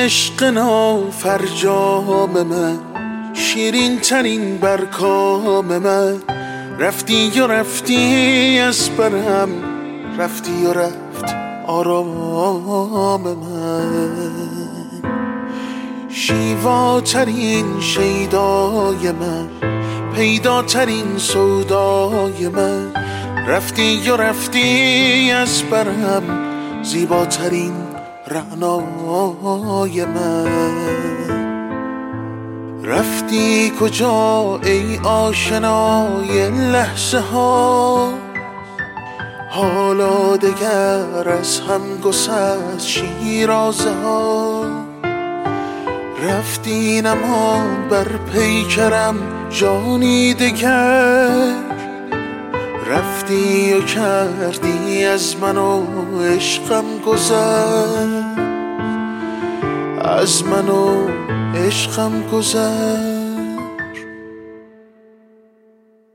عشق نافرجام من، شیرین ترین برکام من، رفتی و رفتی از برم، رفتی و رفت آرام من، شیواترین شیدای من، پیداترین سودای من، رفتی و رفتی از برم، زیباترین رعنای من. رفتی کجا ای آشنای لحظه ها، حالا دگر از هم گسست شیرازه ها، رفتی نما بر پیکرم جانی دگر، رفتی و کردی از من و عشقم گذر، از من و عشقم گذر.